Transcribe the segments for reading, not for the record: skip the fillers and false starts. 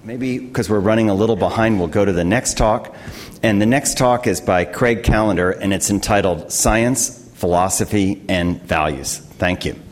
Maybe because we're running a little behind, we'll go to the next talk. And the next talk is by Craig Callender, and it's entitled Science, Philosophy, and Values. Thank you.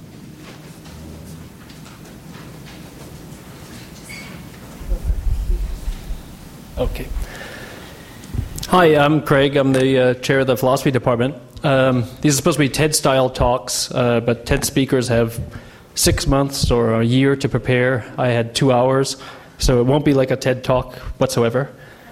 Okay. Hi, I'm Craig. I'm the chair of the philosophy department. These are supposed to be TED-style talks, but TED speakers have 6 months or a year to prepare. I had 2 hours, so it won't be like a TED talk whatsoever.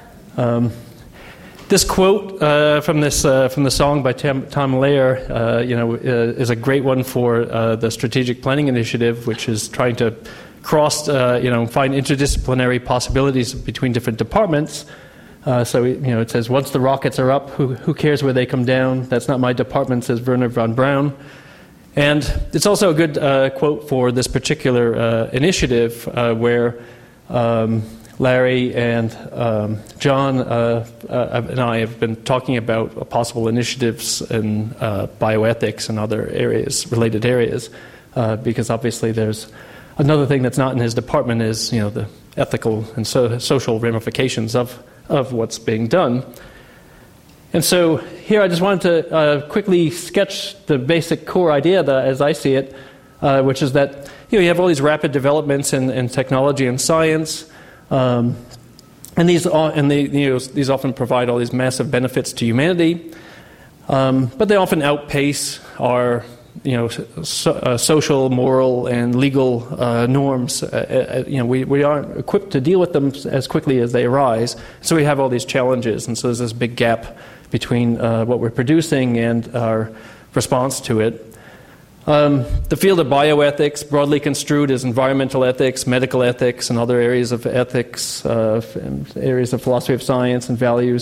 This quote from the song by Tom Lehrer, is a great one for the Strategic Planning Initiative, which is trying to find interdisciplinary possibilities between different departments. So it says, once the rockets are up, who cares where they come down? That's not my department, says Wernher von Braun. And it's also a good quote for this particular initiative where Larry and John and I have been talking about possible initiatives in bioethics and other areas, related areas, because obviously there's another thing that's not in his department is the ethical and social ramifications of what's being done. And so here I just wanted to quickly sketch the basic core idea as I see it, which is that you have all these rapid developments in technology and science, and these often provide all these massive benefits to humanity, but they often outpace our social, moral, and legal norms. We aren't equipped to deal with them as quickly as they arise, so we have all these challenges, and so there's this big gap between what we're producing and our response to it. The field of bioethics, broadly construed as environmental ethics, medical ethics, and other areas of ethics, areas of philosophy of science and values,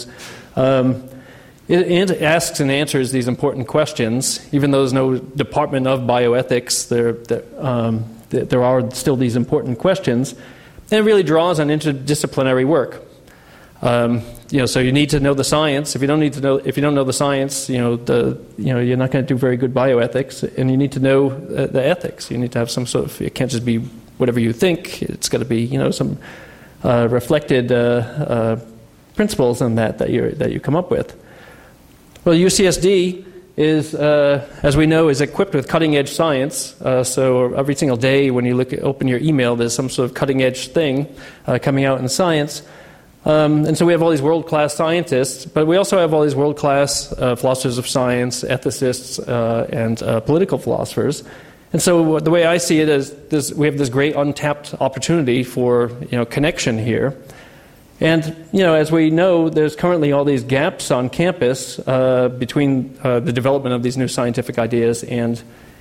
it asks and answers these important questions. Even though there's no department of bioethics, there are still these important questions, and it really draws on interdisciplinary work. So you need to know the science. If you don't know the science, you're not going to do very good bioethics, and you need to know the ethics. You need to have some sort of. It can't just be whatever you think. It's got to be some reflected principles in that you come up with. Well, UCSD is, as we know, is equipped with cutting-edge science. So every single day when you open your email, there's some sort of cutting-edge thing coming out in science. And so we have all these world-class scientists, but we also have all these world-class philosophers of science, ethicists, and political philosophers. And so the way I see it is we have this great untapped opportunity for connection here. And as we know, there's currently all these gaps on campus between the development of these new scientific ideas and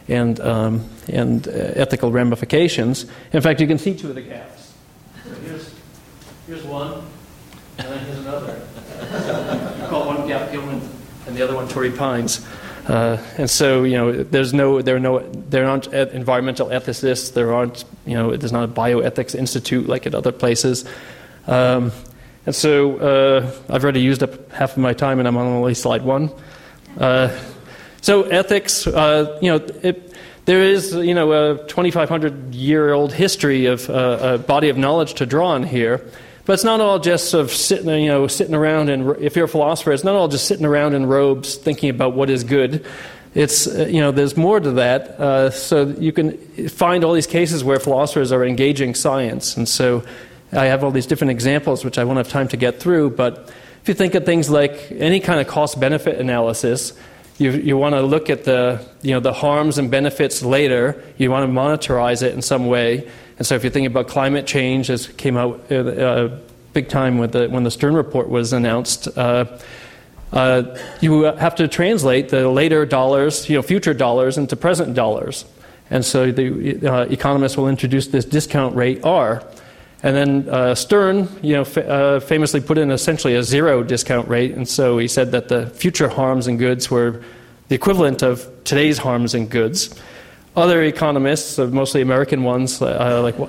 ethical ramifications. In fact, you can see two of the gaps. So here's one. And then here's another. You call one gap Gilman and the other one Torrey Pines. And so there aren't environmental ethicists. There's not a bioethics institute like at other places. And so I've already used up half of my time, and I'm on only slide 1. So ethics, there is a 2,500-year-old history of a body of knowledge to draw on here. But it's not all just sort of sitting around, and if you're a philosopher, it's not all just sitting around in robes thinking about what is good. It's there's more to that. So you can find all these cases where philosophers are engaging science, and so I have all these different examples which I won't have time to get through. But if you think of things like any kind of cost-benefit analysis, you want to look at the harms and benefits later. You want to monetize it in some way. And so if you're thinking about climate change, as came out big time when the Stern report was announced, you have to translate the later dollars, future dollars, into present dollars. And so the economists will introduce this discount rate R. And then Stern, famously put in essentially a zero discount rate. And so he said that the future harms and goods were the equivalent of today's harms and goods. Other economists, mostly American ones, said,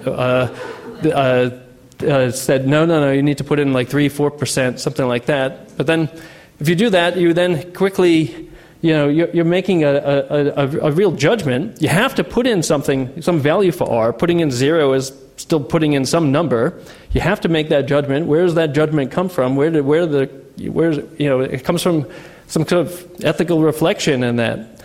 no, you need to put in like 3-4%, something like that. But then if you do that, you then quickly, you're making a real judgment. You have to put in some value for R. Putting in zero is still putting in some number. You have to make that judgment. Where does that judgment come from? It comes from some kind of ethical reflection in that.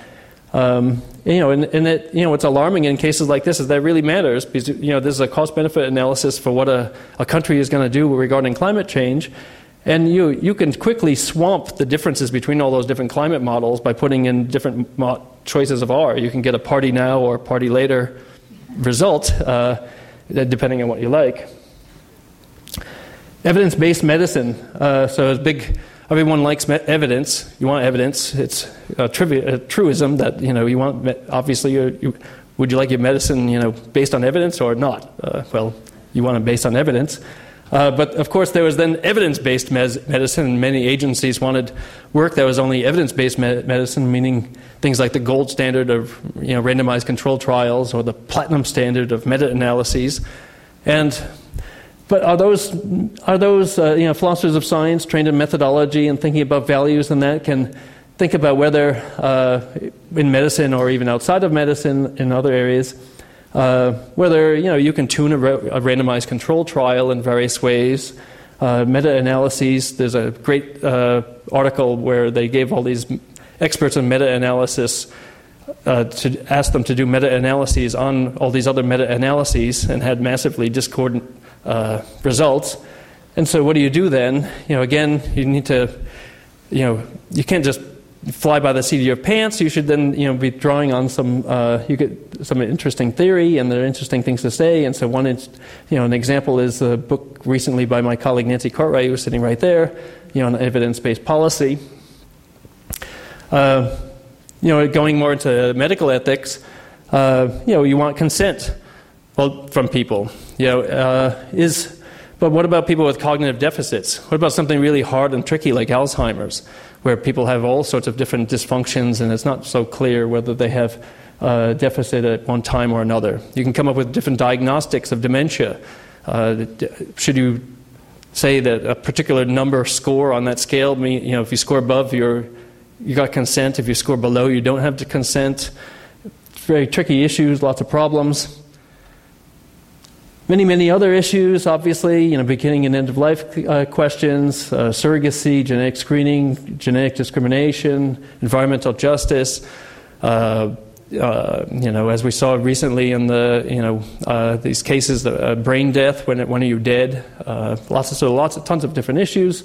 What's alarming in cases like this is that really matters, because this is a cost-benefit analysis for what a country is going to do regarding climate change, and you can quickly swamp the differences between all those different climate models by putting in different choices of R. You can get a party now or party later result, depending on what you like. Evidence-based medicine. So it's big. Everyone likes evidence. You want evidence. It's a truism that you want. Obviously, would you like your medicine based on evidence or not? Well, you want it based on evidence. But of course, there was then evidence-based medicine, and many agencies wanted work that was only evidence-based medicine, meaning things like the gold standard of randomized controlled trials or the platinum standard of meta-analyses. But are those philosophers of science trained in methodology and thinking about values and that can think about whether in medicine or even outside of medicine in other areas, whether you can tune a randomized control trial in various ways. Meta-analyses, there's a great article where they gave all these experts in meta-analysis to ask them to do meta-analyses on all these other meta-analyses and had massively discordant results. And so what do you do then? Again, you need to, you can't just fly by the seat of your pants. You should then, be drawing on some, you get some interesting theory, and there are interesting things to say. And so one, an example is a book recently by my colleague Nancy Cartwright, who's sitting right there, on evidence-based policy. Going more into medical ethics, you want consent from people. But what about people with cognitive deficits? What about something really hard and tricky like Alzheimer's, where people have all sorts of different dysfunctions and it's not so clear whether they have a deficit at one time or another? You can come up with different diagnostics of dementia. Should you say that a particular number score on that scale, if you score above, you got consent. If you score below, you don't have to consent. Very tricky issues, lots of problems. Many other issues, obviously, beginning and end-of-life questions, surrogacy, genetic screening, genetic discrimination, environmental justice. As we saw recently in these cases, brain death, when are you dead? Tons of different issues.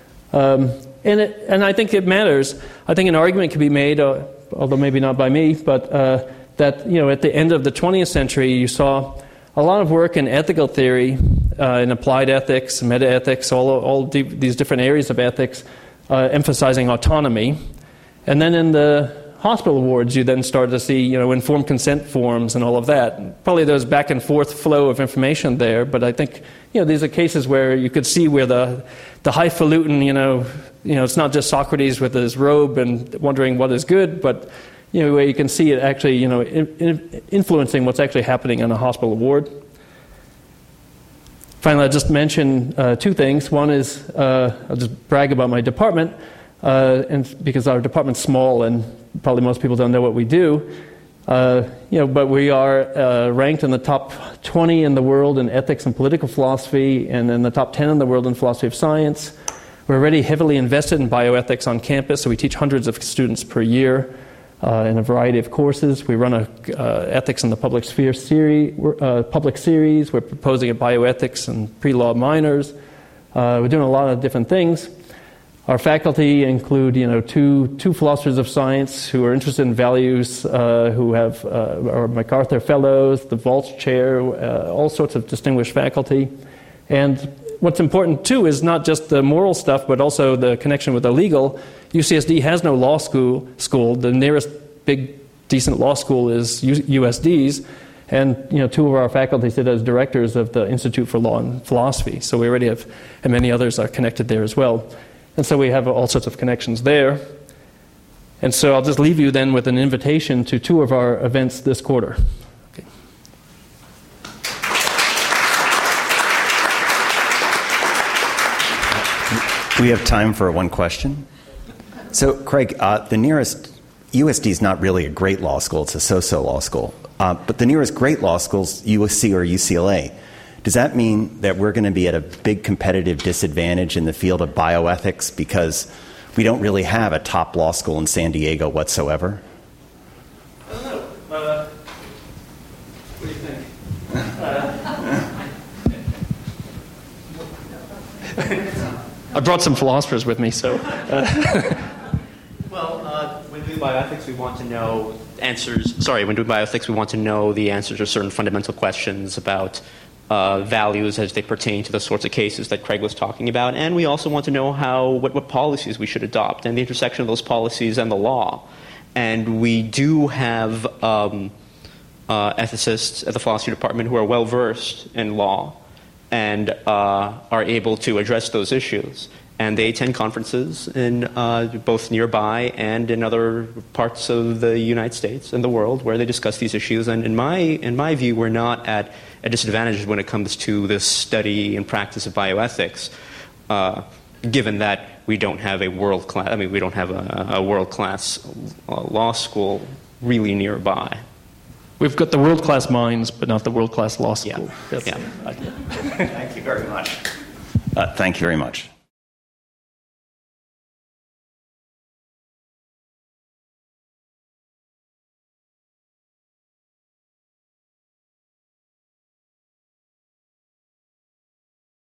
And I think it matters. I think an argument can be made, although maybe not by me, but that at the end of the 20th century, you saw a lot of work in ethical theory, in applied ethics, meta-ethics, all these different areas of ethics, emphasizing autonomy. And then in the hospital wards, you then started to see, informed consent forms and all of that. Probably there was back and forth flow of information there, but I think, these are cases where you could see where the highfalutin, it's not just Socrates with his robe and wondering what is good, but where you can see it actually, influencing what's actually happening in a hospital ward. Finally, I'll just mention two things. One is, I'll just brag about my department, and because our department's small and probably most people don't know what we do, but we are ranked in the top 20 in the world in ethics and political philosophy, and in the top 10 in the world in philosophy of science. We're already heavily invested in bioethics on campus, so we teach hundreds of students per year. In a variety of courses. We run a ethics in the public sphere series. We're proposing a bioethics and pre-law minors. We're doing a lot of different things. Our faculty include, two philosophers of science who are interested in values, who have are MacArthur Fellows, the Waltz Chair, all sorts of distinguished faculty. And what's important too is not just the moral stuff, but also the connection with the legal. UCSD has no law school. The nearest big, decent law school is USD's, and two of our faculty sit as directors of the Institute for Law and Philosophy. So we already have, and many others are connected there as well. And so we have all sorts of connections there. And so I'll just leave you then with an invitation to two of our events this quarter. Okay. We have time for one question. So, Craig, the nearest USD is not really a great law school. It's a so-so law school. But the nearest great law school is USC or UCLA. Does that mean that we're going to be at a big competitive disadvantage in the field of bioethics because we don't really have a top law school in San Diego whatsoever? I don't know. What do you think? I brought some philosophers with me, so. When we do bioethics, we want to know answers. When doing bioethics, we want to know the answers to certain fundamental questions about values as they pertain to the sorts of cases that Craig was talking about, and we also want to know what policies we should adopt and the intersection of those policies and the law. And we do have ethicists at the philosophy department who are well versed in law and are able to address those issues. And they attend conferences in both nearby and in other parts of the United States and the world where they discuss these issues. And in my view, we're not at a disadvantage when it comes to the study and practice of bioethics, given that we don't have a world-class. I mean, we don't have a world-class law school really nearby. We've got the world-class minds, but not the world-class law school. Yeah. That's the idea. Thank you very much. Thank you very much.